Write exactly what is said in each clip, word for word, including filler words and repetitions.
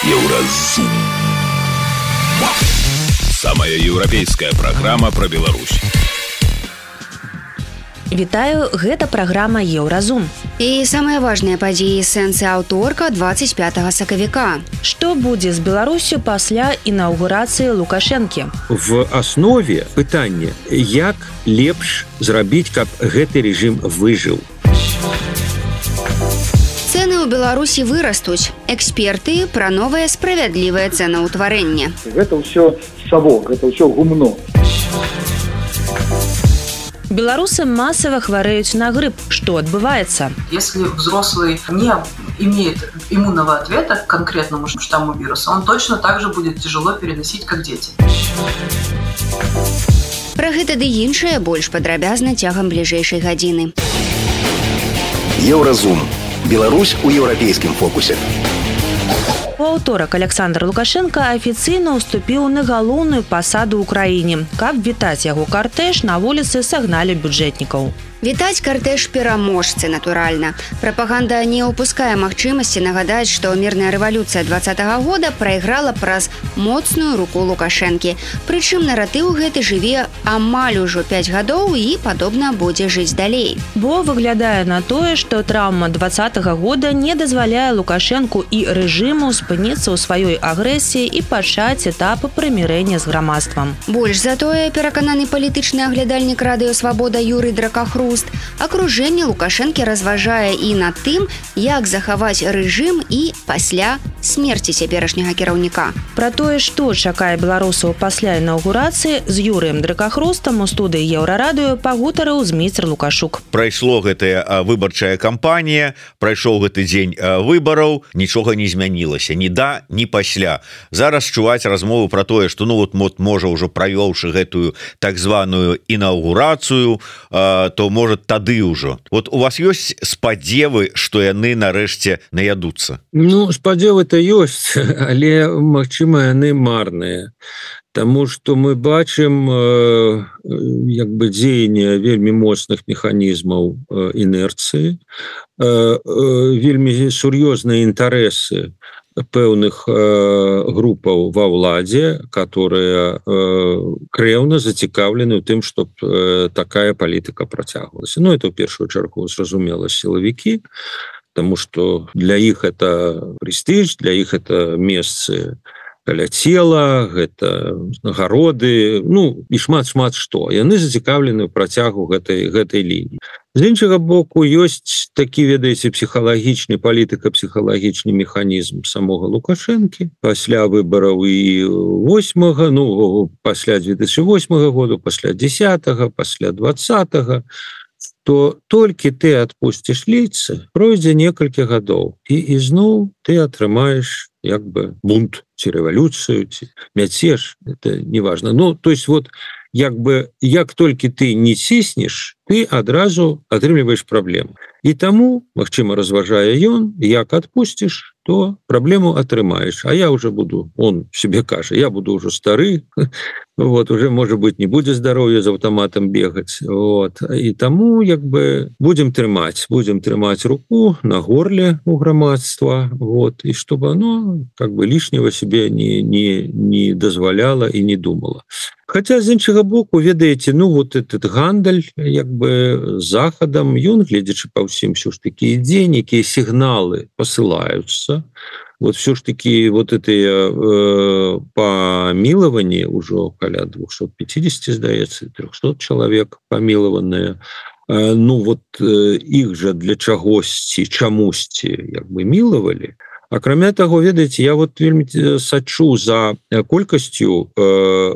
Еўразум. Самая еўрапейская праграма пра Беларусь. Вітаю, гэта праграма Еўразум. І самыя важныя падзеі сэнсы аўторка двадцать пятага сакавіка. Што будзе з Беларусю пасля інаўгурацыі Лукашэнкі? В аснове пытання, як лепш зрабіць, каб гэты рэжым выжыў. Цэны ў Беларусі вырастуць. Эксперты пра новае справядлівае цэнаўтварэнне. Гэта ўсё савок, гэта ўсё гумно. Белорусы массово хварэюць на грипп. Что отбывается? Если взрослый не имеет иммунного ответа к конкретному штамму вируса, он точно так же будет тяжело переносить, как дети. Пра гэта ды іншае больш падрабязна цягам бліжэйшай гадзіны. Еўразум. Беларусь у еўрапейскім фокусе. У аўторак Александр Лукашенко афіцыйна ўступіў на галоўную пасаду ў краіне. Каб вітаць яго картэж, на вуліцы сагналі бюджэтнікаў. Вітаць картэж пераможцы, натуральна. Прапаганда не ўпускае магчымасці нагадаць, што мірная рэвалюцыя двадцатага года прайграла праз моцную руку Лукашэнкі. Прычым наратыў гэты жыве амаль ужо пяць гадоў і, падобна, будзе жыць далей. Бо выглядае на тое, што траўма двадцатага года не дазваляе Лукашэнку і рэжыму спыніцца ў сваёй агрэсіі і пачаць этапы прымірэння з грамадствам. Больш за тое, перакананы палітычны аглядальнік радыё «Свабода» Юрый Дракахруст, акружэнне Лукашэнкі разважае і над тым, як захаваць рэжым і пасля смерці цяперашняга кіраўніка. Пра тое, што чакае беларусаў пасля інаўгурацыі, з Юрыем Дракахрустам у студыі Еўрарадыё пагутарыў Зміцер Лукашук. Прайшло гэтая выбарчая кампанія, прайшоў гэты дзень выбараў, нічога не змянілася, ні да, ні пасля. Зараз чуваць размову пра тое, што ну вот можа ўжо правёўшы гэтую так званую інаўгурацыю, то может тады ўжо. Вот у вас ёсць спадзевы, што яны нарэшце наядуцца? Ну, спадзевы-то ёсць, але, магчыма, яны марныя. Таму што мы бачым э, як бы дзеянне вельмі моцных механізмаў э, інерцыі, э, э, вельмі сур'ёзныя інтарэсы пэўных э, групаў ва ўладзе, которые э, крэўна зацікаўлены ў тым, чтоб э, такая палітыка працягвалася. Ну, это ў першую чаргу, зразумела, сілавікі, тому что для іх это прэстыж, для іх это месцы каля цела, гэта нагароды, ну, і шмат-шмат што. Яны зацікаўлены ў працягу гэтай, гэтай лініі. З іншага боку, ёсць такі, ведаеце, псіхалагічны, палітыка-псіхалагічны механізм самога Лукашэнкі. Пасля выбараў і восьмага, ну, пасля две тысячи восьмага года, пасля дзесятага, пасля двадцатага, то толькі ты адпусціш лейцы, пройдзе некалькі гадоў, і ізноў ты атрымаеш як бы бунт, ці рэвалюцыю, ці мяцеж, это неважно. Ну, то есть вот як бы як толькі ты не ціснеш, ты адразу атрымліваеш праблему. І таму, магчыма, разважае ён, як адпусціш, то праблему атрымаеш. А я уже буду, он себе кажа, я буду уже стары, вот, уже, может быть, не будзе здароўя з аўтаматам бегаць. Вот. І таму, як бы, будем трымаць, будем трымаць руку на горле у грамадства, вот, і чтобы оно, как бы, лишнего себе не, не, не дазваляла і не думала. Хотя, з іншага боку, ведаеце, ну, вот этот гандаль, як бы, захадам, ён, гледзячы па ўсім, все ж таки ідзе, некія сігналы посылаюцца. Вот все ж таки вот этыя э, памілаванні ўжо каля двухсот пятидесяти, здаецца, трёхсот чалавек памілаваныя. Э, ну, вот э, іх жа для чагосьці, чамусьці, як бы, мілавалі. Акрамя таго, ведаеце, я вот вельмі сачу за колькасцю э,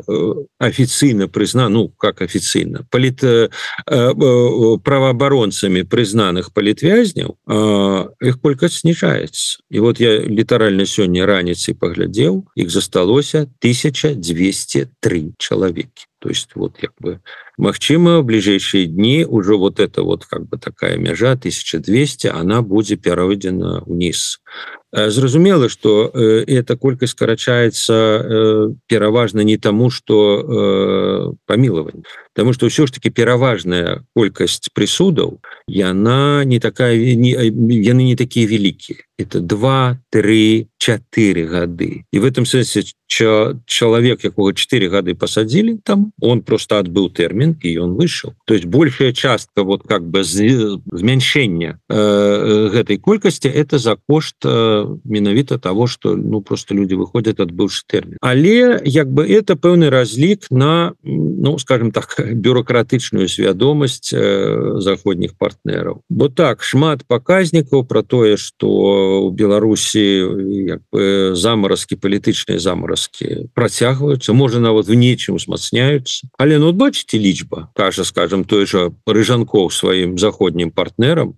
афіцыйна прызна, ну, как афіцыйна, паліт, э, э, праваабаронцамі прызнаных палітвязняў, э, іх колькасць знижаецца. І вот я літаральна сёння раніцай паглядзеў, іх засталося тысяча двести три чалавекі. То есть вот как бы магчыма в ближайшие дни уже вот это вот как бы такая мяжа тысяча двести, она будет пераведена вниз. Зразумела, что э, эта колькасць скарачаецца э, пераважна не тому, что э, памілаванне, потому что ўсё ж таки пераважная колькасць прысудаў, яна не такая, не, яны не такія вялікія. Это два, три, четыре гады. И в этом смысле человек, якого четыре гады посадили там, он просто отбыл термин, и он вышел. То есть большая частка вот как бы зменьшения э, этой колькости это за кошт э, менавіта того, что ну просто люди выходят отбывший термин. Але як бы это пэўны разлік на, ну скажем так, бюрократычную свядомасць э, заходніх партнераў. Бо так шмат паказнікаў про тое, что у Беларусі як бы замаразкі, палітычныя замаразкі працягваюцца, можа нават в нечым узмацняюцца. Але ну бачыце, лічба кажа, скажем, той же Рыжанков сваім заходнім партнерам,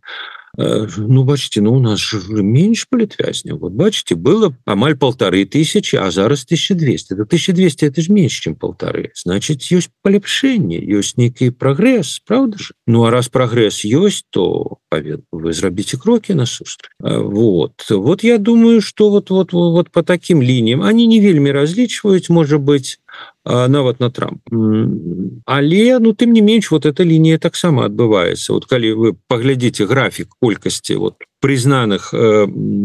ну бачите, ну у нас же меньше политвязняў. Вот бачите, было амаль полторы тысячи, а зараз тысяча двести. Да тысяча двести это же меньше, чем полторы. Значит, есть полепшение, есть некий прогресс, правда же? Ну а раз прогресс есть, то вы зробите кроки насустрач. Вот. Вот я думаю, что вот, вот, вот по таким линиям они не вельмі различваюць, может быть, нават на Трамп. Але ну тым не менш вот эта линия таксама адбываецца. Вот калі вы паглядзіце графік колькасці вот признаных э,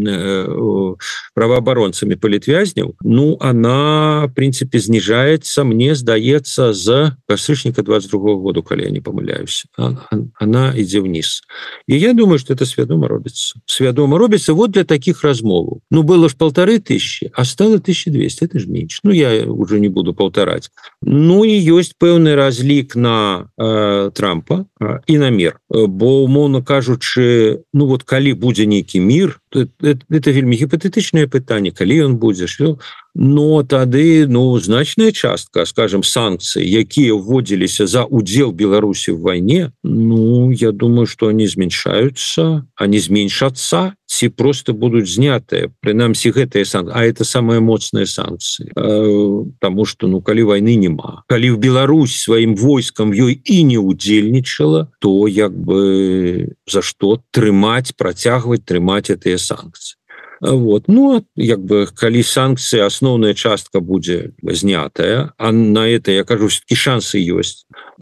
э, правоабаронцамі палітвязняў, ну она в принципе снижается, мне здаецца, з кастрычніка двадцать другого года, калі я не помыляюсь, она, она ідзе вниз. И я думаю, что это свядома робіцца. Свядома робіцца вот для таких размоваў. Ну было ж полторы тысячи, а стало тысяча двести, это ж меньше. Ну я уже не буду полторать. Ну и есть пэўны разлік на э, Трампа э, и на мир. Бо умоўна кажучы, ну вот калі будзе нейкі мір, это, это вельмі гіпатэтычнае пытанне, калі ён будзе, що, но тады ну значная частка, скажем, санкцый, якія вводзіліся за удзел Беларусі в войне, ну я думаю, что они зменшаются, они зменшатся, ці просто будут знятыя, прынамсі гэтыя санкции, а это самые моцныя санкции, потому что ну калі войны няма, калі в Беларусь сваім войскам ёй і не удзельнічала, то як бы за что трымаць, працягваць трымаць гэтыя санкции. Вот. Ну, як бы, калі санкции, основная частка будзе знятая, а на это, я кажу, все-таки шансы есть,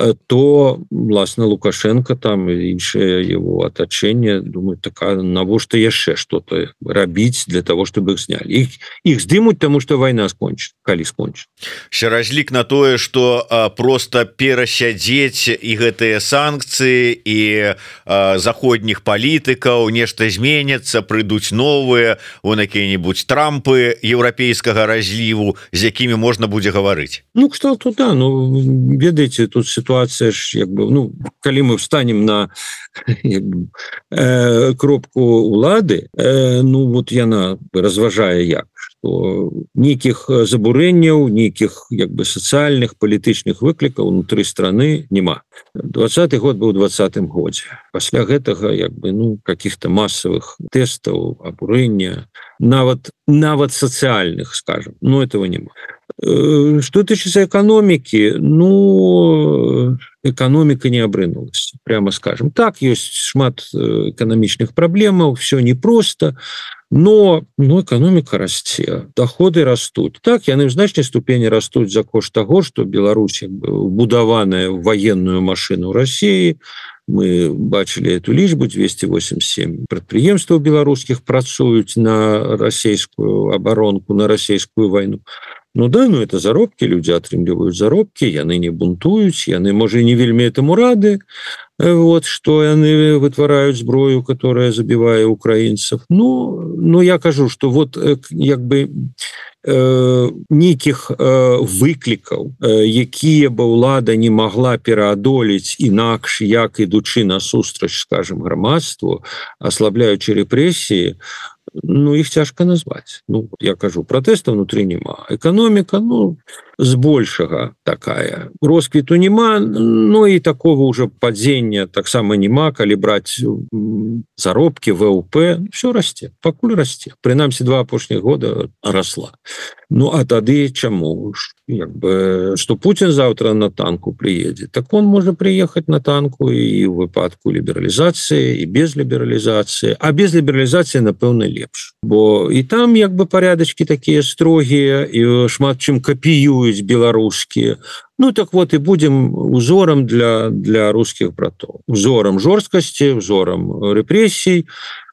то, власне, Лукашенко там и іншае его оточение, думаю, такая, навошта яшчэ что-то рабіць для того, чтобы их сняли. Их, их здымуць, потому что война скончится, калі скончится. Ще разлік на тое, что а, просто перасядзець и гэтыя санкции, и а, заходніх палітыкаў, нешта зменяцца, прыйдуць новые, у какие-нибудь Трампы европейского разліву, з якімі можна будзе гаварыць. Ну что тут, да, ну ведаеце, тут ситуация ж як бы, ну калі мы встанем на як бы, э, кропку улады, э, ну вот яна разважае як, что нейкіх забурэнняў, нейкіх як бы сацыяльных, палітычных выклікаў унутры страны няма. двадцатый год был двадцатым годзе. Пасля гэтага як бы ну каких-то массовых тестаў, абурэння, нават нават сацыяльных, скажем, но этого няма. Что тычыцца экономики, ну экономика не абрынулась, прямо скажем. Так, есть шмат экономічных проблемаў, все непросто, но ну, экономика расце, доходы растут. Так, яны в значнай ступені растуць за кошт того, что Беларусь будаваная в военную машину России. Мы бачили эту лічбу, двести восемьдесят семь прадпрыемстваў беларускіх працуюць на расійскую оборонку, на расійскую войну. Ну да, ну это заробки, люди атрымліваюць заробки, яны не бунтуюць, яны, можа, не вельмі этому рады, вот, что яны вытвараюць зброю, которая забівае украінцев. Ну, ну я кажу, что вот як бы э, нейкіх э, выклікаў, э, якія бы ўлада не могла пераадолець інакш, як ідучы насустрач, скажем, грамадству, аслабляючы рэпрэсіі, ну их цяжка назвать. Ну я кажу, протэста внутри нема, экономика ну збольшага такая, росквіту нема, ну и такого уже падзення таксама нема, калі браць заробки, ВВП, все расце, пакуль расце, прынамсі два апошніх года росла. Ну а тады чаму як бы, что Путин завтра на танку приедет, так он может приехать на танку и в выпадку либерализации, и без либерализации, а без либерализации напэўна лепш, бо и там як бы порядочки такие строгие, и шмат чым копиююць беларускія. Ну так вот и будем узором для, для русских братов, узором жорсткости, узором репрессий.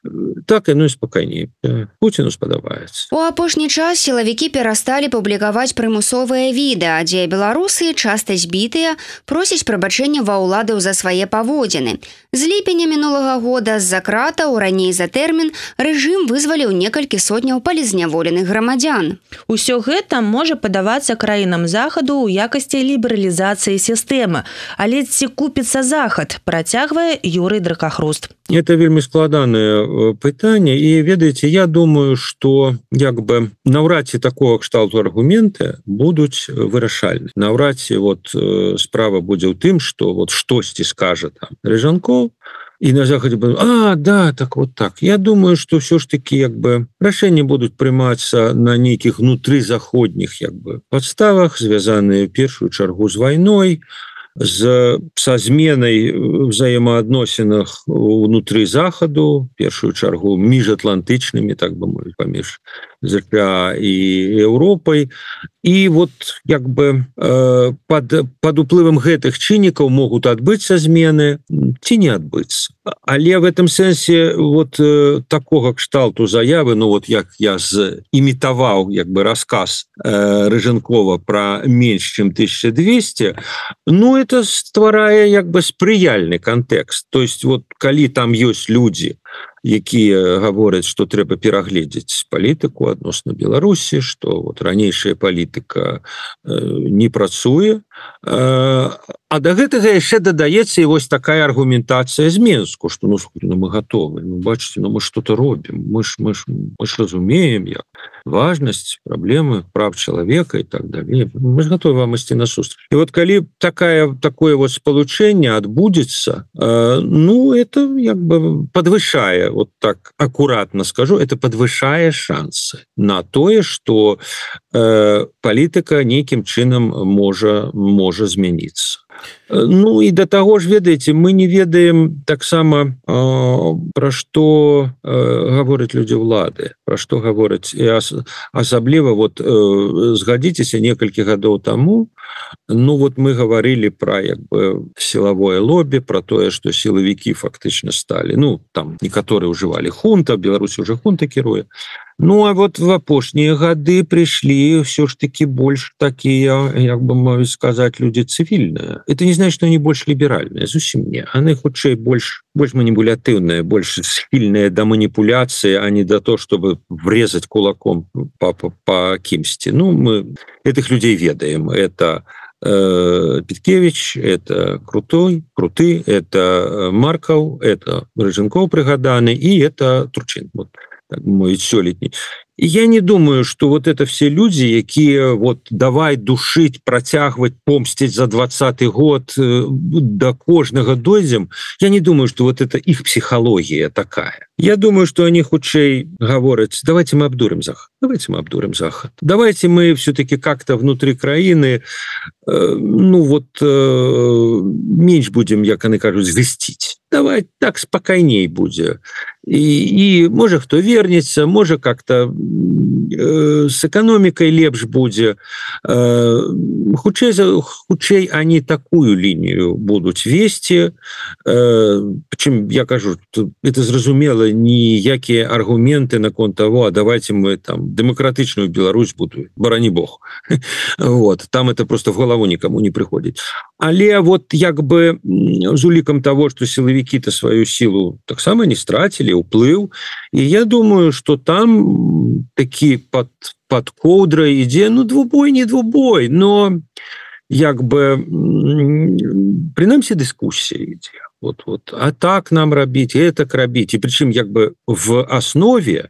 так яно і спакайней. Пуціну спадабаецца. У апошні час сілавікі перасталі публікаваць прымусовыя відэа, дзе беларусы, часта збітыя, просяць прабачэння ва ўладаў за свае паводзіны. З ліпеня мінулага года з-за кратаў, раней за тэрмін, рэжым вызваліў некалькі сотняў палізняволеных грамадзян. Усё гэта можа падавацца краінам захаду ў якасці лібералізацыі сістэмы. Але ці купіцца захад, працягвае Юрый Дракахруст. Это вельмі складанае пытанне, і ведаеце, я думаю, што як бы наўрад ці такого кшталту аргументы будуць вырашальны. Наўрад ці вот справа будзе ў тым, што вот штосьці скажа там Рыжанкоў, и на Заходе было, а, да, так вот так. Я думаю, что все ж таки как бы решения будут приниматься на неких внутризаходних как бы подставах, связанные в первую чергу с войной, з са зменай взаемаадносінах унутры захаду, першую чаргу міжатлантычнымі, так бы мовіць, паміж ЗША і Еўропай. І вот як бы пад, пад уплывам гэтых чыннікаў могуць адбыцца змены ці не адбыцца. Але в этом сэнсе вот такога кшталту заявы, ну вот як я зімітаваў як бы расказ Рыжанкова пра менш чым тысяча двести, ну это стварае як бы спрыяльны кантэкст. То есть вот калі там ёсць людзі, якія гавораць, што трэба перагледзець палітыку адносна Беларусі, што вот ранейшая палітыка не працуе, а да гэтага яшчэ дадаецца і вось такая аргументацыя з Менску, што ну, ну мы готовы, ну бачыце, ну мы что-то робім, мы ж, мы ж, мы ж разумеем як важнасць, праблемы прав чалавека і так далее. Мы ж готовы вам ісці насустрач. І вот калі такая, такое вот спалучэнне адбудзецца, ну это як бы подвышае, вот так аккуратно скажу, это подвышае шансы на тое, что э, палітыка нейкім чынам можа, можа змяніцца. Ну і да таго ж, ведаеце, мы не ведаем таксама, э, пра што э, гавораць людзі ўлады, пра што гавораць. І ас, асабліва, вот, э, згадзіцеся, некалькі гадоў таму, ну вот мы гаварылі пра як бы сілавое лобі, пра тое, што сілавікі фактычна сталі, ну, там некаторыя ўжывалі хунта, Беларусі ўжо хунта кіруе. Ну, а вот в апошнія гады прыйшлі ўсё ж такі больш такія, як бы мовіць сказаць, людзі цывільныя. Это не значит, что они больше либеральные, зусім не. Они хутчэй больш, больш манипулятивные, больш схильные до манипуляции, а не до того, чтобы врезать кулаком по, по, по кимсти. Ну, мы этих людей ведаем. Это э, Петкевич, это Крутой, Круты, это Марков, это Рыжанков пригаданы, и это Турчин. Вот. Так мовіць, сёлетні. І я не думаю, что вот это все люди, якія вот давай душить, працягваць, помсціць за двадцаты год, до кожнага дойдзем. Я не думаю, что вот это их психология такая. Я думаю, что они хутчэй гавораць, давайте мы обдурим Захад, давайте мы обдурим Захад. Давайте мы все-таки как-то внутри краины, э, ну вот, э, меньш будем, як они кажуць, звесціць. Давай так спокойней будзе. І, і можа хто вернецца, можа как-то э, с экономикой лепш будзе. Э, хутчэй, хутчэй они такую линию будуць весці. Э, причем, я кажу, это зразумела, ніякія аргументы наконт того, а давайте мы там демократычную Беларусь будуем, барані Бог. Вот, там это просто в голову никому не приходит. Але вот як бы з улікам того, что силовики-то свою силу так само не стратили, уплыў, и я думаю, что там таки под, под коўдрай ідзе, ну двубой, не двубой, но як бы прынамсі дыскуссия ідзе. Вот, вот. А так нам рабіць, и так рабіць. И причем як бы в основе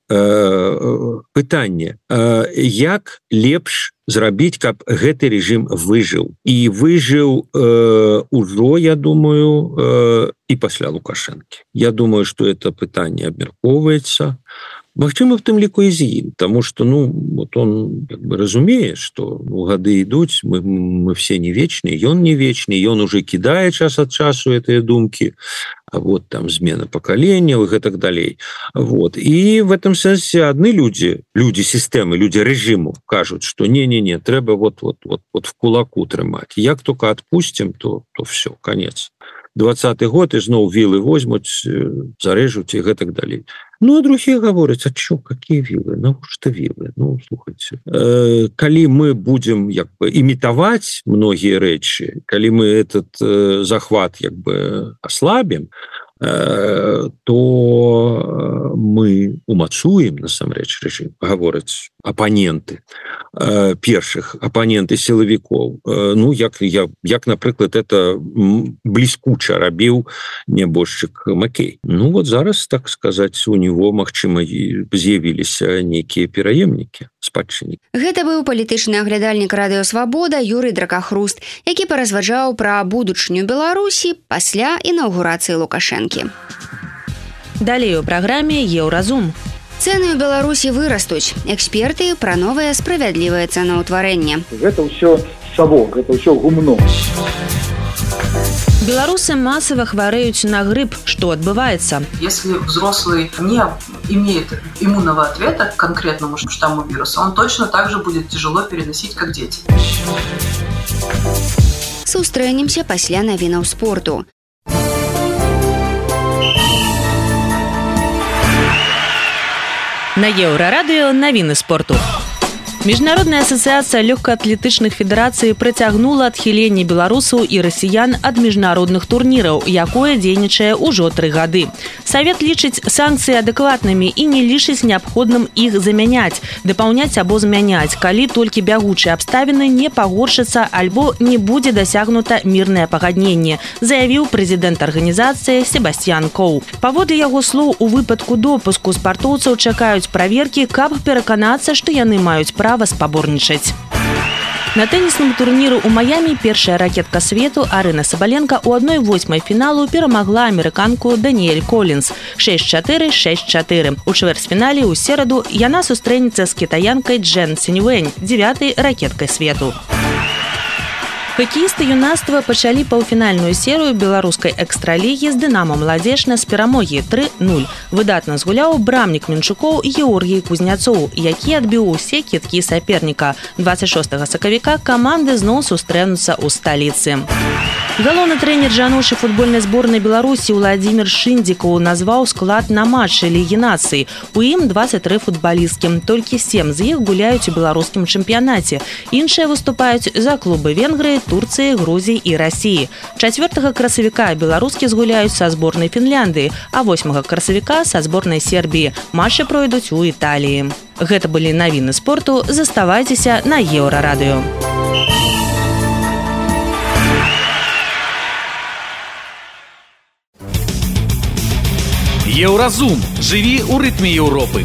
э, пытання, э, як лепш зрабіць, каб гэты режим выжыў. І выжыў э, ужо, я думаю, э, і пасля Лукашэнкі. Я думаю, что это пытанне абмяркоўваецца. Магчыма, в тым ліку і з ім, тому что, ну, вот он как бы разумее, что ну, гады ідуць, мы, мы все не вечные, ён не вечны, ён уже кідае час ад часу гэтыя думкі, а вот там змена пакаленняў и гэтак далей. Вот. И в этом сэнсе адны люди, люди системы, люди режиму кажут, что не-не-не, трэба вот, вот, вот, вот в кулаку трымаць. Як только отпустим, то, то все, конец. двадцаты год ізноў вілы возьмуць, зарэжуць і гэтак далей. Ну, а другие говорят, а чё, какие вилы? Ну, что вилы? Ну, слухайте. Э, коли мы будем, как бы, имитовать многие речи, коли мы этот э, захват, как бы, ослабим, э, то мы умацуем, насамрэч, режим, говорят оппоненты, э, перших, оппоненты силовиков. Э, ну, як, я, як, например, это блескуче рабіў небожчык Макей. Ну, вот зараз, так сказать, у него, магчыма, з'явіліся нейкія пераемнікі, спадчыннікі. Гэта быў палітычны аглядальнік радыё Свабода Юрый Дракахруст, які паразважаў пра будучыню Беларусі пасля інаўгурацыі Лукашэнкі. Далей у праграме Еўразум. Цэны ў Беларусі вырастуць. Эксперты пра новае справядлівае цэнаўтварэнне. Гэта ўсё савок, гэта ўсё гумно. Беларусы массово хварэюць на грипп. Что отбывается? Если взрослый не имеет иммунного ответа к конкретному штамму вируса, он точно так же будет тяжело переносить, как дети. Сустрэнемся пасля навінаў спорту. На Еўрарадыё навіны спорту. Міжнародная асацыяцыя лёгкаатлетычных федэрацый працягнула адхіленне беларусаў і расіян ад міжнародных турніраў, якое дзейнічае ўжо тры гады. Савет лічыць санкцыі адэкватнымі і не лічыць неабходным іх замяняць, дапаўняць або змяняць, калі толькі бягучыя абставіны не пагоршацца альбо не будзе дасягнута мірнае пагадненне, заявіў прэзідэнт арганізацыі Себасцьян Коу. Паводле яго слоў, у выпадку допуску спартоўцаў чакаюць праверкі, каб пераканацца, што яны маюць права спаборнічаць. На тэнісным турніру ў Маямі першая ракетка свету Арына Сабаленка ў адной восьмай фіналу перамагла амерыканку Даніэль Колінс шэсць чатыры шэсць чатыры. У чвэрцьфінале ў сераду яна сустрэнецца з кітаянкай Джэн Ціньвэнь, дзявятай ракеткай свету. Хакеісты юнацтва пачалі паўфінальную серыю беларускай экстралігі з Дынамо Маладзежна з перамогі тры нуль. Выдатна згуляў брамнік Менчукоў Георгій Кузняцоў, які адбіў усе кідкі саперніка. дваццаць шостага сакавіка каманды зноў сустрэнуцца ў сталіцы. Галоўны трэнер жаночай футбольнай зборнай Беларусі Уладзімір Шындзікаў назваў склад на матчы Лігі нацый. У ім дваццаць тры футбалісткі, толькі сем з іх гуляюць у беларускім чэмпіянаце. Іншыя выступаюць за клубы Венгрыі, Турцыі, Грузіі і Расіі. чацвёртага красавіка беларускі згуляюць са зборнай Фінляндыі, а восьмага красавіка са зборнай Сербіі. Матчы пройдуць у Італіі. Гэта былі навіны спорту. Заставайцеся на Еўрарадыё. Еўразум. Жыві ў рытме Еўропы.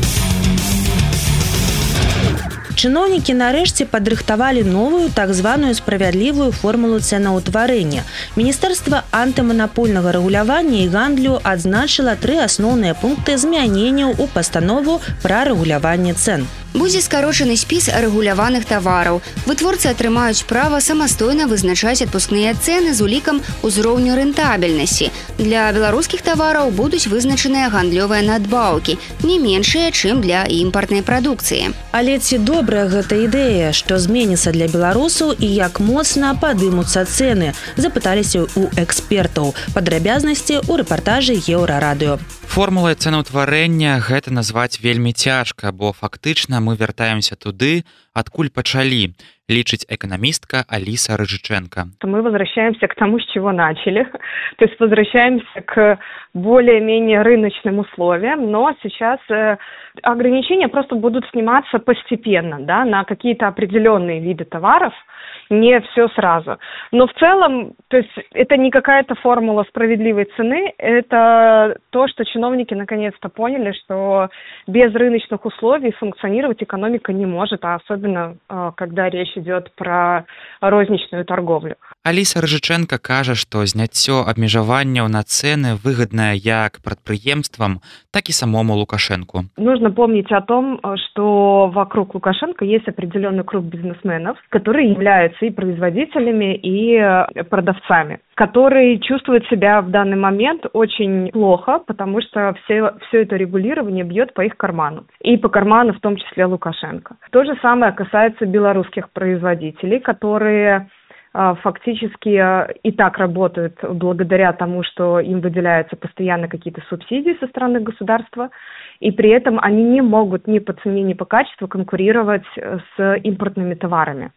Чыноўнікі нарэшце падрыхтавалі новую так званую справядлівую формулу цэнаўтварэння. Міністэрства антыманапольнага рэгулявання і гандлю адзначыла тры асноўныя пункты змяненняў у пастанову пра рэгуляванне цэн. Будзе скарочаны спіс рэгуляваных тавараў. Вытворцы атрымаюць права самастойна вызначаць адпускныя цэны з улікам узроўню рэнтабельнасці. Для беларускіх тавараў будуць вызначаныя гандлёвыя надбаўкі, не меншыя, чым для імпартнай прадукцыі. Але ці добрая гэта ідэя, што зменіцца для беларусаў і як моцна падымуцца цэны, запыталіся у экспертаў. Падрабязнасці ў рэпартажы Еўрарадыё. Формулай цэнаўтварэння гэта назваць вельмі цяжка, бо фактычна мы вяртаемся туды, адкуль пачалі, лічыць экономистка Алиса Рыжиченко. Мы возвращаемся к тому, с чего начали. То есть возвращаемся к более-менее рыночным условиям, но сейчас ограничения просто будут сниматься постепенно, да, на какие-то определенные виды товаров, не все сразу. Но в целом, то есть это не какая-то формула справедливой цены, это то, что чиновники наконец-то поняли, что без рыночных условий функционировать экономика не может, а особенно когда речь идет про розничную торговлю. Алиса Рыжиченко кажа, што зняццё абмежаванняў на цены выгодное як прадпрыемствам, так и самому Лукашенку. Нужно помнить о том, что вокруг Лукашенко есть определенный круг бизнесменов, которые являются и производителями, и продавцами, которые чувствуют себя в данный момент очень плохо, потому что все, все это регулирование бьет по их карману. И по карману в том числе Лукашенко. То же самое касается белорусских производителей, которые фактически и так работают благодаря тому, что им выделяются постоянно какие-то субсидии со стороны государства, и при этом они не могут ни по цене, ни по качеству конкурировать с импортными товарами.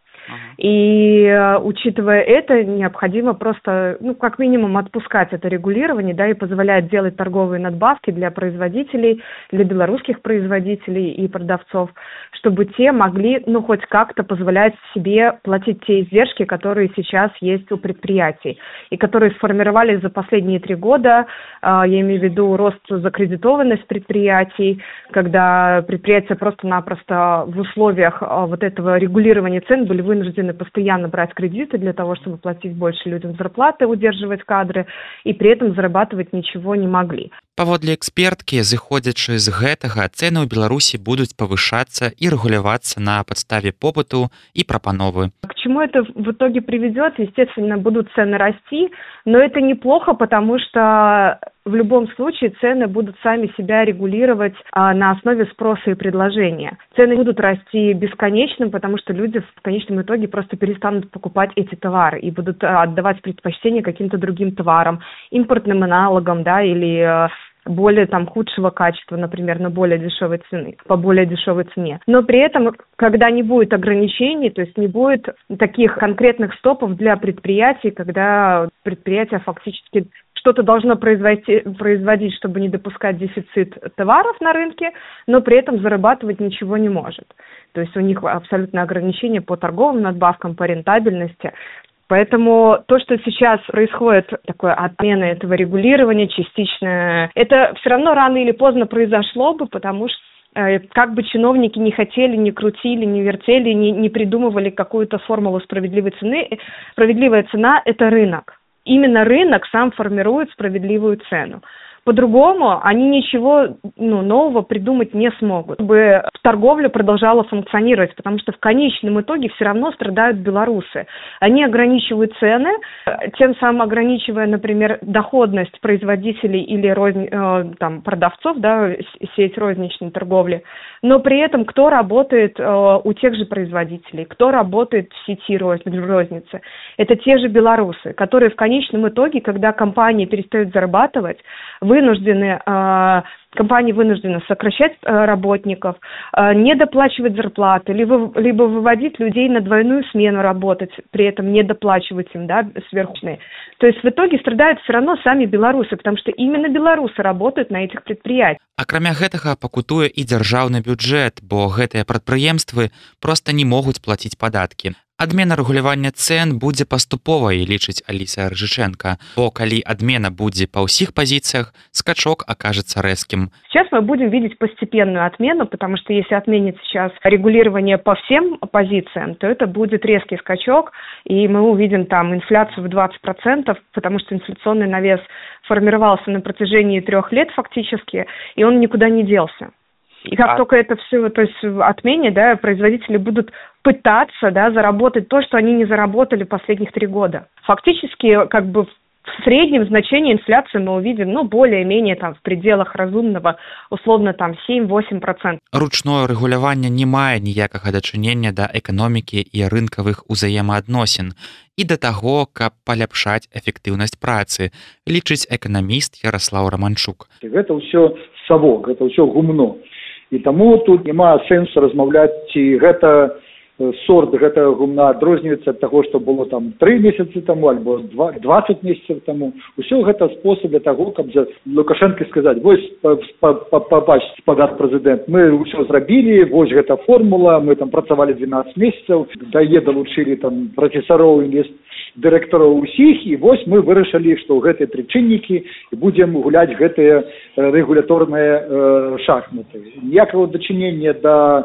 И учитывая это, необходимо просто, ну, как минимум, отпускать это регулирование, да, и позволять делать торговые надбавки для производителей, для белорусских производителей и продавцов, чтобы те могли, ну, хоть как-то позволять себе платить те издержки, которые сейчас есть у предприятий, и которые сформировались за последние три года, я имею в виду рост закредитованности предприятий, когда предприятия просто-напросто в условиях вот этого регулирования цен были вынуждены постоянно брать кредиты для того, чтобы платить больше людям зарплаты, удерживать кадры, и при этом зарабатывать ничего не могли. Паводле эксперткі, зыходзячы з гэтага, цэны ў Беларусі будуць павышацца і рэгулявацца на падставе попыту і прапановы. К чему это в итоге приведет? Естественно, будут цены расти, но это неплохо, потому что в любом случае цены будут сами себя регулировать а, на основе спроса и предложения. Цены будут расти бесконечно, потому что люди в конечном итоге просто перестанут покупать эти товары и будут а, отдавать предпочтение каким-то другим товарам, импортным аналогам, да, или а, более там худшего качества, например, на более дешевой цены, по более дешевой цене. Но при этом, когда не будет ограничений, то есть не будет таких конкретных стопов для предприятий, когда предприятие фактически что-то должно производить, производить, чтобы не допускать дефицит товаров на рынке, но при этом зарабатывать ничего не может. То есть у них абсолютно ограничения по торговым надбавкам, по рентабельности. Поэтому то, что сейчас происходит, такое отмена этого регулирования частично, это все равно рано или поздно произошло бы, потому что э, как бы чиновники не хотели, не крутили, не вертели, не, не придумывали какую-то формулу справедливой цены, справедливая цена – это рынок. Именно рынок сам формирует справедливую цену. По-другому они ничего ну, нового придумать не смогут, чтобы торговля продолжала функционировать, потому что в конечном итоге все равно страдают белорусы. Они ограничивают цены, тем самым ограничивая, например, доходность производителей или розни, э, там, продавцов, да, сеть розничной торговли, но при этом кто работает э, у тех же производителей, кто работает в сети роз, розницы, это те же белорусы, которые в конечном итоге, когда компании перестают зарабатывать, вынуждены, э, компании вынуждены сокращать э, работников, э, не доплачивать зарплаты, либо, либо выводить людей на двойную смену работать, при этом не доплачивать им, да, сверхурочные. То есть в итоге страдают все равно сами белорусы, потому что именно белорусы работают на этих предприятиях. Акрамя гэтага пакутуе і дзяржаўны бюджэт, бо гэтыя прадпрыемствы проста не могуць плаціць падаткі. Адмена рэгулявання цэн будзе паступовай, лічыць Аліса Ржыченко, бо калі адмена будзе па ўсіх пазіцыях, скачок окажется рэзкім. Сейчас мы будем видеть постепенную отмену, потому что если отменить сейчас регулирование по всем позициям, то это будет резкий скачок, и мы увидим там инфляцию в двадцать процентов, потому что инфляционный навес формировался на протяжении трех лет фактически, и он никуда не делся. И как а... только это все, то есть отмене, да, производители будут пытаться, да, заработать то, что они не заработали последних три года. Фактически, как бы в среднем значении инфляции мы увидим, ну, более-менее там в пределах разумного, условно там семь-восемь процентов. Ручное рэгуляванне не мае ніякага дачынення да эканомікі і рынкавых узаемаадносін і да таго, каб паляпшаць эфектыўнасць працы, лічыць эканаміст Ярослаў Романчук. Гэта ўсё савок, гэта ўсё гумно. І таму тут няма сэнсу размаўляць, ці гэта сорт гэтага гумна адрозніваецца ад таго, што было там тры месяцы таму альбо двадцать месяцаў таму. Усё гэта спосаб для таго, каб за Лукашэнка сказаць: вось пабачыць, спадар прэзідэнт, мы ўсё зрабілі, вось гэта формула, мы там працавалі двенадцать месяцаў, дае далучылі там прафесароў і дырэктараў усіх, і вось мы вырашылі, што гэтыя прычыннікі і будзем гуляць гэтыя рэгуляторныя э, шахматы. Ніякага дачынення да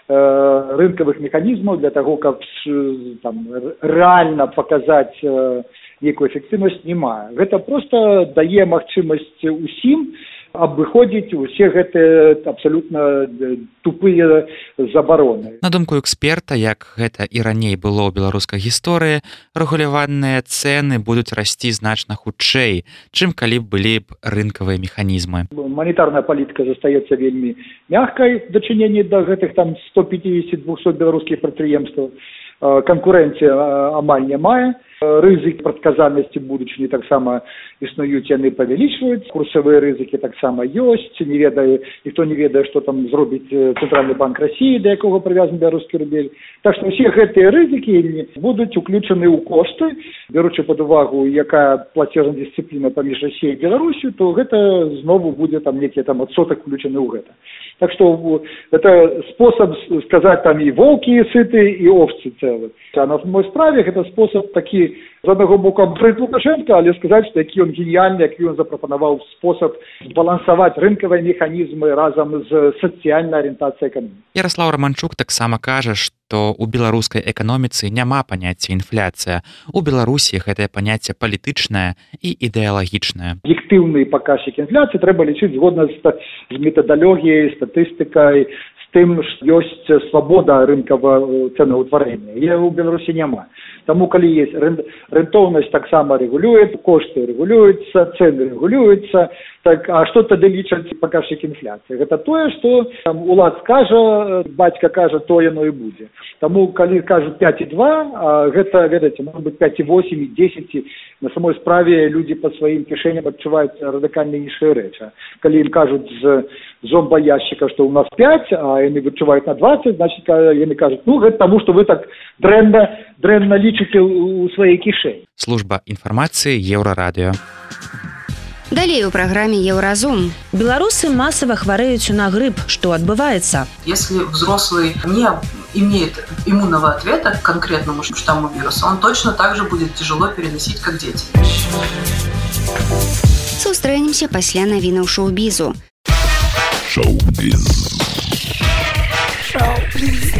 э, рынкавых механізмаў для таго, каб там рэальна паказаць э, некую эфектыўнасць, не мае. Гэта проста дае магчымасць усім абыходзіць усе гэтыя абсалютна тупыя забароны. На думку эксперта, як гэта і раней было ў беларускай гісторыі, рэгуляваныя цэны будуць расці значна хутчэй, чым калі б былі б рынкавыя механізмы. Манетарная палітыка застаецца вельмі мягкай в дачыненні да гэтых там сто пятьдесят - двести беларускіх прадпрыемстваў. канкурэнцыя амаль няма. Рызык прадказальнасці будучыні таксама існуюць, яны павялічваюць, курсавыя рызыкі таксама ёсць, не ведае, ніхто не ведае, што там зробіць Цэнтральны банк Расіі, да якога прывязаны беларускі рубель. Так што ўсе гэтыя рызыкі будуць уключаны ў кошты, беручы пад увагу, якая плацежная дысцыпліна паміж Расіяй і Беларусю, то гэта знову будзе там некі там адсотак уключаны ў гэта. Так што это спосаб сказаць там і волкі сыты, і овцы цэлы. А на самой справе гэта спосаб такі, з аднаго боку, абрыць Лукашенка, але сказаць, што які ён геніяльны, які ён запрапанаваў спосаб збалансаваць рынкавыя механізмы разам з сацыяльнай арыентацыяй эканомікі. Ярослаў Раманчук таксама кажа, што ў беларускай эканоміцы няма паняцця інфляцыя. У Беларусі гэтае паняцце палітычнае і ідэалагічнае. Аб'ектыўныя паказчыкі інфляцыі трэба лічыць згодна з, з метадалогіяй, статыстыкай, тым, што ёсць свабода рынкавага цэнаўтварэння. Яе ў Беларусі няма. Таму, калі ёсць рэнтоўнасць, таксама рэгулюецца, кошты рэгулююцца, цэны рэгулююцца, так, а што тады лічаць паказчык інфляцыі? Гэта тое, што там, улад скажа, бацька кажа, то яно і будзе. Таму, калі кажуць пяць і два, гэта, ведаеце, можа быць пяць і восем, і дзесяць, на самой справе людзі па сваім кішэням адчуваюць радыкальна іншыя рэчы. Калі ім кажуць з зомбаящика, што ў нас пяць, а яны вычуваюць на двадцать, значит, яны кажуць, ну, гэта таму, што вы так дрэнна, дрэнна лічыце ў сваёй кішэні. Служба інфармацыі Еўрарадыё. Далей у праграме Еўразум. Беларусы масава хварэюць на грып. Што адбываецца? Если взрослый не имеет иммунного ответа к конкретному штамму вируса, он точно так же будет тяжело переносить, как дети. Сустрэнемся пасля навінаў шоу-бізу. Шоу-біз. Шоу-біз.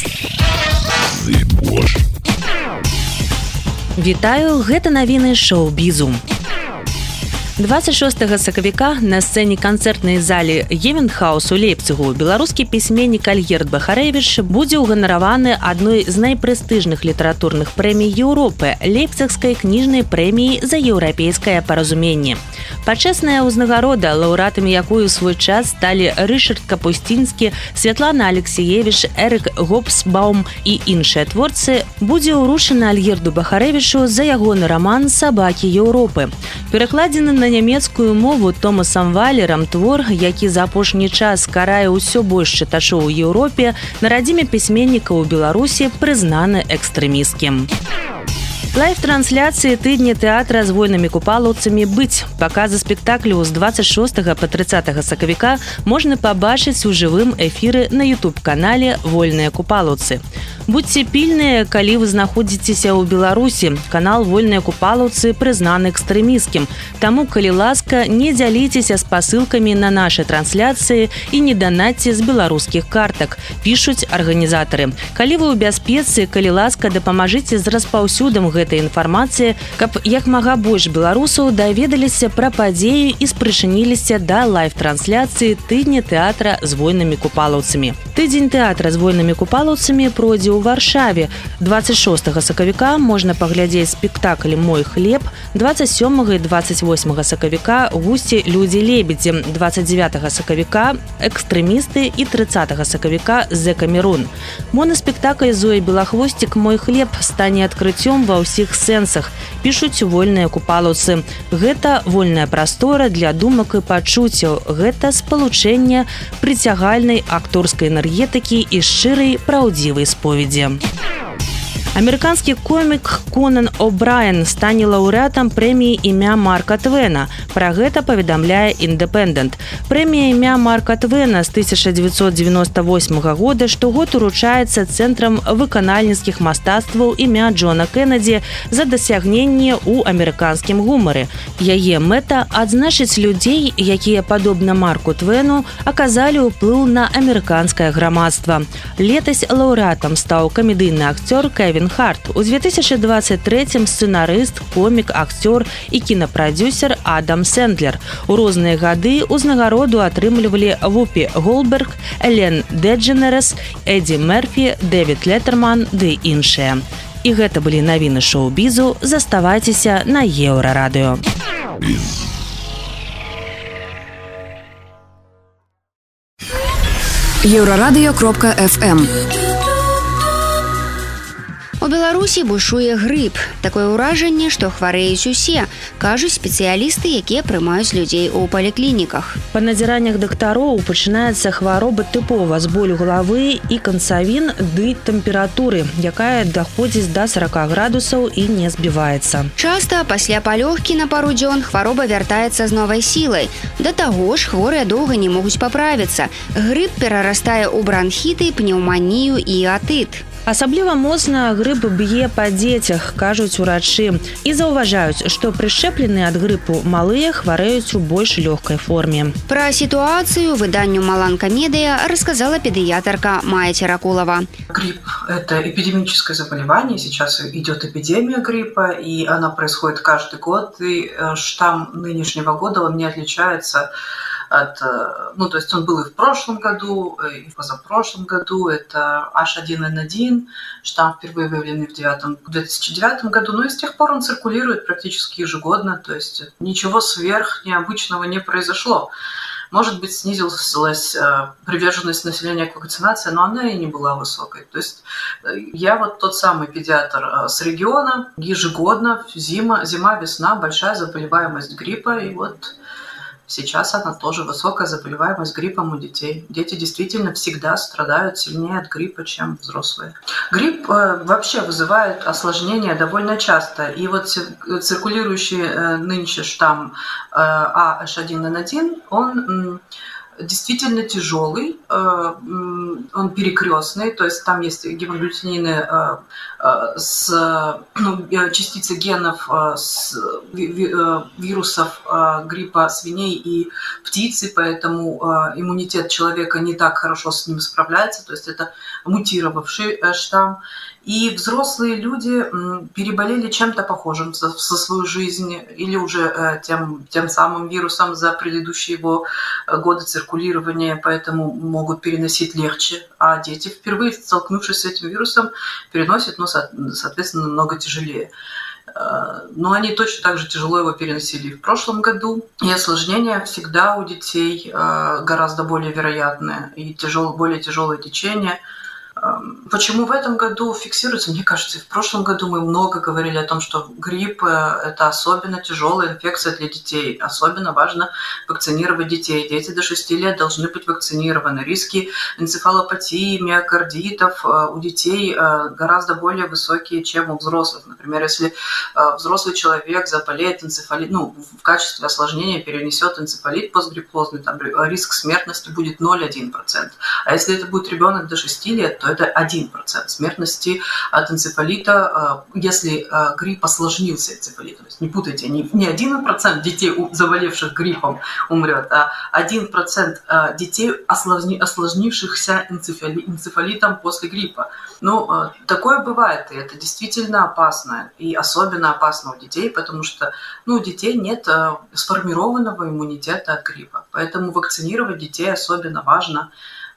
Вітаю, гэта навіны шоу-бізу. двадцать шостага сакавіка на сцэне канцэртнай залі Гевенхаус у Лейпцигу беларускі пісьменнік Альгерд Бахарэвіч будзе ўганараваны адной з найпрэстыжных літаратурных прэмій Еўропы лейпцигскай кніжнай прэміі за еўрапейскае паразуменне. Пачэсная ўзнагарода, лаўрэатамі якой у свой час сталі Рышард Капусцінскі, Святлана Алексеевіч, Эрык Гобсбаум і іншыя творцы, будзе ўручана Альгерду Бахарэвічу за ягоны раман «Сабакі Еўропы». Перакладзены на нямецкую мову Томасам Валерам твор, які за апошні час карае ўсё больш чытачоў у Еўропе, на радзіме пісьменніка ў Беларусі прызнаны экстрэмісцкім. Лайв-трансляцыі тыдня тэатра з вольнымі купалаўцамі быць. Паказы спектаклю з двадцать шостага па трыццатага сакавіка можна пабачыць у жывым эфіры на ютуб-канале «Вольныя купалаўцы». Будьце пільныя, калі вы знаходзіцеся ў Беларусі. Канал «Вольныя купалаўцы» прызнаны экстрэмісцкім. Таму, калі ласка, не дзяліцеся спасылкамі на нашы трансляцыі і не данатце з беларускіх картак, пішуць арганізатары. Калі вы ў бяспецы, калі ласка, дапамажыце з распаўсюдам гэтай інфармацыі, каб як мага больш беларусаў даведаліся пра падзею і спрычыніліся да лайв-трансляцыі тыдня тэатра з вольнымі купалаўцамі. Тыдзень тэатра з вольнымі купалаўцамі пройдзе ў Варшаве. двадцать шостага сакавіка можна паглядзець спектакль «Мой хлеб», двадцать сёмага і двадцать восьмага сакавіка «Гусці, людзі, лебедзі», двадцать девятага сакавіка «Экстрэмісты» і трыццатага сакавіка «Зе Камерун». Моноспектакль Зоі Белахвосцік «Мой хлеб» стане адкрыццём ва ўсіх сэнсах, пішуць вольныя купалаўцы. Гэта вольная прастора для думак і пачуццяў. Гэта спалучэнне прыцягальнай акторскай энергетыкі і шчырай праўдзівай споведзі. Амерыканскі комік Конан О'Брайен стане лаўрэатам прэміі імя Марка Твена. Пра гэта паведамляе «Індэпендэнт». Прэмія імя Марка Твена з тысяча дзевяцьсот дзевяноста восьмага года штогод уручаецца Цэнтрам выканальніцкіх мастацтваў імя Джона Кеннеді за дасягненне ў амерыканскім гумары. Яе мэта – адзначыць людзей, якія, падобна Марку Твену, аказалі ўплыў на амерыканскае грамадства. Летась лаўрэатам стаў камедыйны акцёр Кевін Харт. У две тысячи двадцать третьем сцэнарыст, комік, акцёр і кінапрадзюсер Адам Сэндлер. У розныя гады ўзнагароду атрымлівалі Вупі Голдберг, Элен Дэджэнерас, Эдді Мерфі, Дэвід Леттерман ды іншыя. І гэта былі навіны шоу-бізу. Заставайцеся на Еўрарадыё. еўрарадыё кропка эф эм У Беларусі бушуе грып. Такое ўражанне, што хварэюць усе, кажуць спецыялісты, якія прымаюць людзей у паліклініках. Па назіраннях дактароў пачынаецца хвароба тыпова з болю галавы і канцавін ды тэмпературы, якая даходзіць да сорока градусаў і не збіваецца. Часта пасля палёгкі на пару дзён хвароба вяртаецца з новай сілай. Да таго ж хворыя доўга не могуць паправіцца. Грып перарастае ў бранхіты, пнеўманію і атыт. Асабліва моцна грып б'е па дзецях, кажуць урачы. І заўважаюць, што прышчэпленыя ад грыпу малыя хварэюць у больш лёгкай форме. Пра сітуацыю выданню «Маланка Медыя» рассказала педиатрка Майя Теракулова. Грипп – это эпидемическое заболевание. Сейчас идет эпидемия гриппа, и она происходит каждый год. И штамм нынешнего года, он не отличается от, ну, то есть он был и в прошлом году, и в позапрошлом году. Это эйч один эн один, штамм впервые выявленный в две тысячи девятом году, но и с тех пор он циркулирует практически ежегодно, то есть ничего сверх необычного не произошло. Может быть, снизилась приверженность населения к вакцинации, но она и не была высокой. То есть я вот тот самый педиатр с региона, ежегодно, зима, зима, весна, большая заболеваемость гриппа, и вот сейчас она тоже высокая заболеваемость гриппом у детей. Дети действительно всегда страдают сильнее от гриппа, чем взрослые. Грипп э, вообще вызывает осложнения довольно часто. И вот циркулирующий э, нынче штамм э, а эйч один эн один, он э, действительно тяжелый, э, он перекрестный, то есть там есть гемоглютинины э, э, с ну, частицы генов э, с э, вирусов э, гриппа свиней и птицы, поэтому э, иммунитет человека не так хорошо с ним справляется, то есть это мутировавший э, штамм. И взрослые люди переболели чем-то похожим со, со свою жизнь или уже э, тем, тем самым вирусом за предыдущие его годы циркулирования, поэтому могут переносить легче. А дети, впервые столкнувшись с этим вирусом, переносят, ну, соответственно, намного тяжелее. Но они точно так же тяжело его переносили и в прошлом году. И осложнения всегда у детей гораздо более вероятные и тяжел, более тяжелое течение. Почему в этом году фиксируется? Мне кажется, в прошлом году мы много говорили о том, что грипп – это особенно тяжелая инфекция для детей. Особенно важно вакцинировать детей. Дети до шести лет должны быть вакцинированы. Риски энцефалопатии, миокардитов у детей гораздо более высокие, чем у взрослых. Например, если взрослый человек заболеет энцефалитом, ну, в качестве осложнения перенесет энцефалит постгриппозный, там риск смертности будет ноль целых одна десятая процента. А если это будет ребенок до шести лет, то это один процент смертности от энцефалита, если грипп осложнился энцефалитом. То есть не путайте, не один процент детей, заболевших гриппом, умрет, а один процент детей, осложнившихся энцефалитом после гриппа. Ну, такое бывает, и это действительно опасно. И особенно опасно у детей, потому что ну, у детей нет сформированного иммунитета от гриппа. Поэтому вакцинировать детей особенно важно.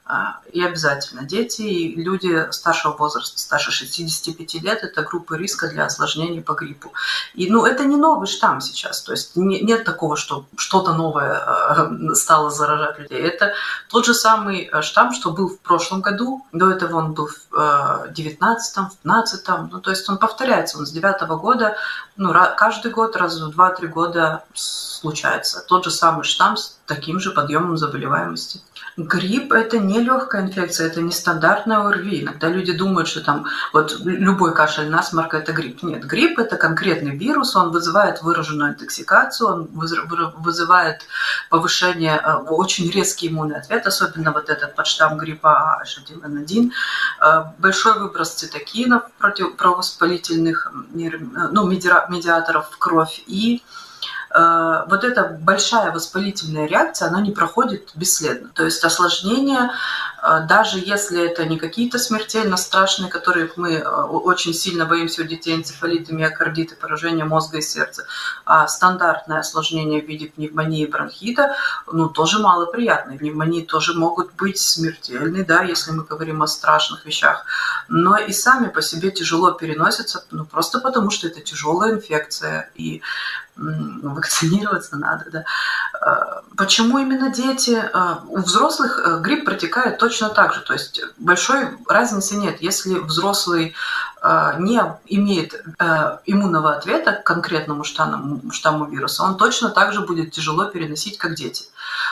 И обязательно. Дети и люди старшего возраста, старше шестидесяти пяти лет, это группы риска для осложнений по гриппу. И ну, это не новый штамм сейчас, то есть не, нет такого, что что-то новое э, стало заражать людей. Это тот же самый штамм, что был в прошлом году, до этого он был в девятнадцатом, в пятнадцатом, ну, то есть он повторяется, он с девятого года, ну, каждый год, раз в два-три года случается. Тот же самый штамм с таким же подъемом заболеваемости. Грипп – это не легкая инфекция, это не стандартная ОРВИ. Иногда люди думают, что там вот любой кашель, насморк – это грипп. Нет, грипп – это конкретный вирус, он вызывает выраженную интоксикацию, он вызывает повышение, очень резкий иммунный ответ, особенно вот этот подштамм гриппа эйч один эн один, большой выброс цитокинов, противовоспалительных, ну, медиаторов в кровь и вот эта большая воспалительная реакция, она не проходит бесследно. То есть осложнения, даже если это не какие-то смертельно страшные, которые мы очень сильно боимся у детей, энцефалиты, миокардиты, поражение мозга и сердца, а стандартное осложнение в виде пневмонии и бронхита, ну, тоже малоприятные. Пневмонии тоже могут быть смертельны, да, если мы говорим о страшных вещах. Но и сами по себе тяжело переносятся, ну, просто потому что это тяжелая инфекция, и вакцинироваться надо, да. Почему именно дети? У взрослых грипп протекает точно так же, то есть большой разницы нет. Если взрослый не имеет иммунного ответа к конкретному штамму, штамму вируса, он точно так же будет тяжело переносить, как дети.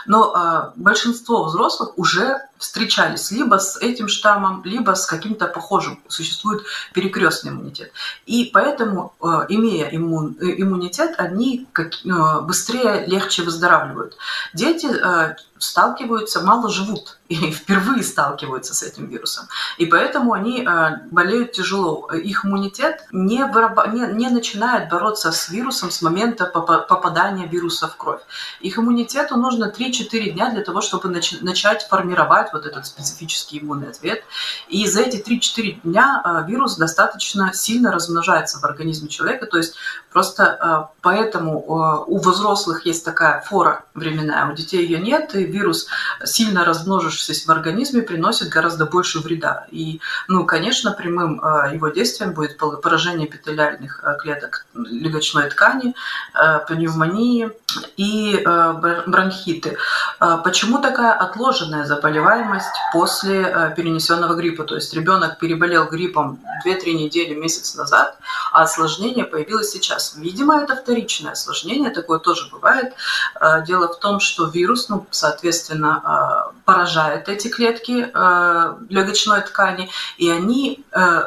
Но большинство взрослых уже встречались либо с этим штаммом, либо с каким-то похожим. Существует перекрестный иммунитет. И поэтому, имея иммун, иммунитет, они быстрее, легче выздоравливают. Дети сталкиваются, мало живут и впервые сталкиваются с этим вирусом. И поэтому они болеют тяжело. Их иммунитет не, выраб... не, не начинает бороться с вирусом с момента попадания вируса в кровь. Их иммунитету нужно три-четыре дня для того, чтобы нач... начать формировать вот этот специфический иммунный ответ. И за эти три-четыре дня вирус достаточно сильно размножается в организме человека. То есть просто поэтому у взрослых есть такая фора временная, у детей ее нет, и вирус, сильно размножившись в организме, приносит гораздо больше вреда. И, ну, конечно, прямым его действием будет поражение эпителиальных клеток легочной ткани, пневмонии и бронхиты. Почему такая отложенная заболеваемость после перенесенного гриппа? То есть ребенок переболел гриппом две-три недели, месяц назад, а осложнение появилось сейчас. Видимо, это вторичное осложнение, такое тоже бывает. Дело в том, что вирус, ну, соответственно, поражает эти клетки легочной ткани, и они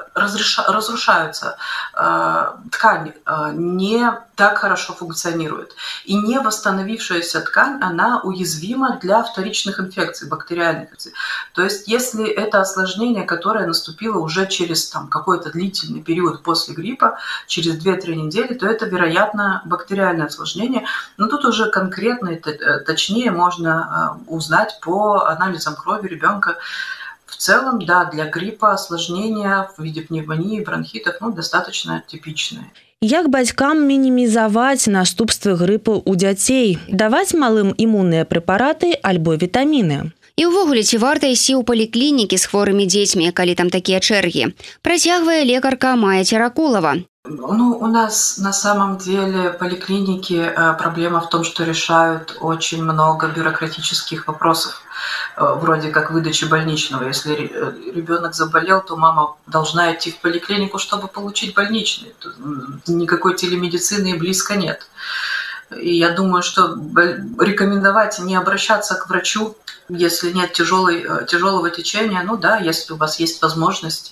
разрушаются. Ткань не так хорошо функционирует. И не восстановившаяся ткань, она уязвима для вторичных инфекций, бактериальных инфекций. То есть, если это осложнение, которое наступило уже через там, какой-то длительный период после гриппа, через две-три недели, то это, вероятно, бактериальное осложнение. Но тут уже конкретно и точнее можно узнать по анализам крови ребенка. В целом, да, для гриппа осложнения в виде пневмонии, бронхитов, ну, достаточно типичные. Як бацькам мінімізаваць наступствы грыпу ў дзяцей, даваць малым імунныя прэпараты альбо вітаміны? І ўвогуле, ці варта ісці ў паліклінікі з хворымі дзецьмі, калі там такія чэргі? Працягвае лекарка Майя Теракулова. Ну, у нас на самом деле поликлиники проблема в том, что решают очень много бюрократических вопросов, вроде как выдачи больничного. Если ребенок заболел, то мама должна идти в поликлинику, чтобы получить больничный. Никакой телемедицины близко нет. И я думаю, что рекомендовать не обращаться к врачу, если нет тяжелой, тяжелого течения, ну да, если у вас есть возможность.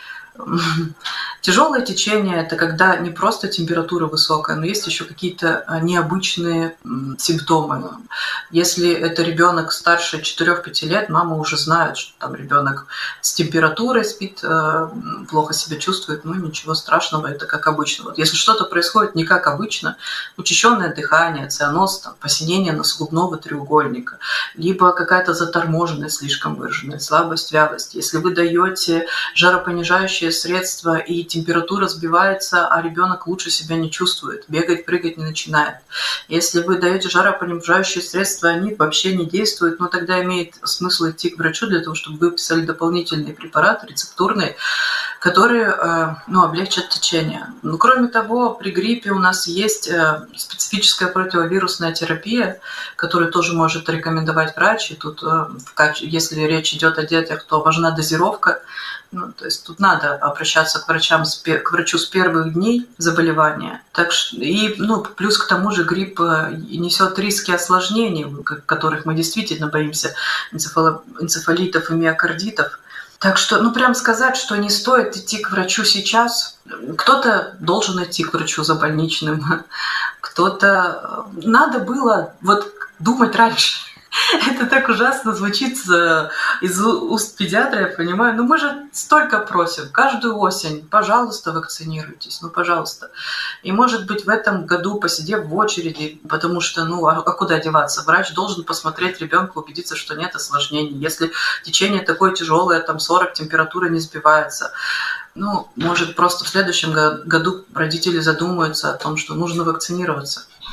Тяжелое течение – это когда не просто температура высокая, но есть еще какие-то необычные симптомы. Если это ребенок старше четырёх-пяти лет, мама уже знает, что там ребенок с температурой спит, плохо себя чувствует, ну ничего страшного, это как обычно. Вот если что-то происходит не как обычно, учащенное дыхание, цианоз, там, посинение носогубного треугольника, либо какая-то заторможенность слишком выраженная, слабость, вялость. Если вы даете жаропонижающие средства и температура сбивается, а ребенок лучше себя не чувствует, бегать, прыгать не начинает. Если вы даете жаропонижающие средства, они вообще не действуют, но тогда имеет смысл идти к врачу для того, чтобы выписали дополнительные препараты, рецептурные, которые ну, облегчат течение. Но, кроме того, при гриппе у нас есть специфическая противовирусная терапия, которую тоже может рекомендовать врач. И тут, если речь идет о детях, то важна дозировка. Ну, то есть тут надо обращаться к врачам, к врачу с первых дней заболевания. Так что, и ну, плюс к тому же грипп несет риски осложнений, которых мы действительно боимся, энцефалитов и миокардитов. Так что, ну, прям сказать, что не стоит идти к врачу сейчас. Кто-то должен идти к врачу за больничным, кто-то... Надо было вот думать раньше. Это так ужасно звучит из уст педиатра, я понимаю. Но мы же столько просим. Каждую осень, пожалуйста, вакцинируйтесь. Ну, пожалуйста. И, может быть, в этом году, посидев в очереди, потому что, ну, а куда деваться? Врач должен посмотреть ребенка, убедиться, что нет осложнений. Если течение такое тяжелое, там сорок, температура не сбивается. Ну, может, просто в следующем году родители задумаются о том, что нужно вакцинироваться.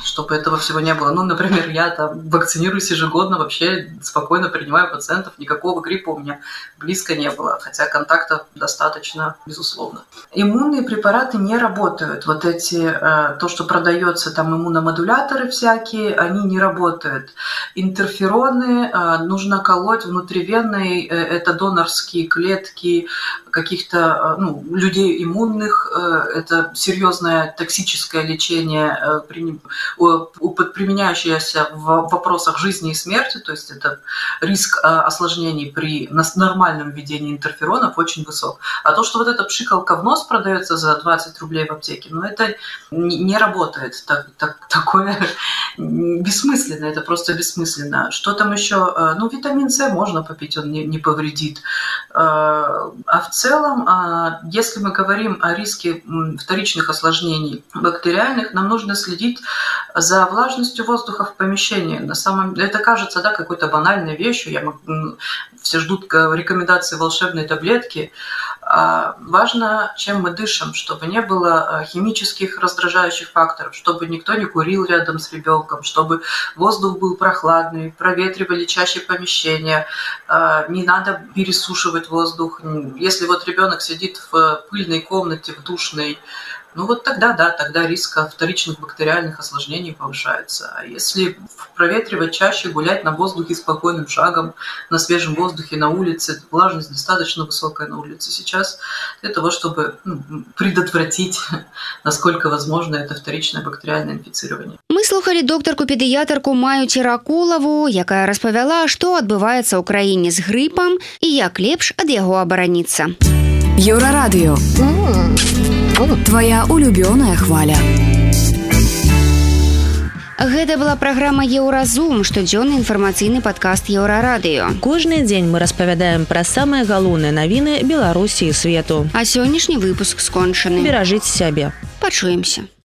чтобы этого всего не было. Ну, например, я там вакцинируюсь ежегодно, вообще спокойно принимаю пациентов, никакого гриппа у меня близко не было, хотя контактов достаточно, безусловно. Иммунные препараты не работают. Вот эти, то, что продается, там иммуномодуляторы всякие, они не работают. Интерфероны нужно колоть внутривенные, это донорские клетки каких-то, ну, людей иммунных, это серьезное токсическое лечение, применяющееся в вопросах жизни и смерти, то есть это риск осложнений при нормальном введении интерферонов очень высок. А то, что вот эта пшикалка в нос продается за двадцать рублей в аптеке, ну это не работает. Так, так, такое бессмысленно, это просто бессмысленно. Что там еще? Ну, витамин С можно попить, он не, не повредит. А в целом, если мы говорим о риске вторичных осложнений бактериальных, нам нужно следить за влажностью воздуха в помещении. На самом деле, это кажется, да, какой-то банальной вещью. Я, все ждут рекомендации волшебной таблетки. Важно, чем мы дышим, чтобы не было химических раздражающих факторов, чтобы никто не курил рядом с ребенком, чтобы воздух был прохладный, проветривали чаще помещения, не надо пересушивать воздух. Если вот ребенок сидит в пыльной комнате, в душной, ну вот тогда, да, тогда риск вторичных бактериальных осложнений повышается. А если проветривать чаще, гулять на воздухе спокойным шагом, на свежем воздухе, на улице, влажность достаточно высокая на улице сейчас, для того, чтобы, ну, предотвратить, насколько возможно, это вторичное бактериальное инфицирование. Мы слухали доктарку-педыятарку Маю Церакулаву, якая распавяла, што адбываецца ў краіне з грыпам і як лепш ад яго абараніцца. Еўрарадыё. Твоя улюбёная хваля. Гэта была праграма «Еўразум», штодзённы інфармацыйны падкаст Еўрарадыё. Кожны дзень мы распавядаем пра самыя галоўныя навіны Беларусі і свету. А сённяшні выпуск скончаны. Беражыце сябе. Пачуемся.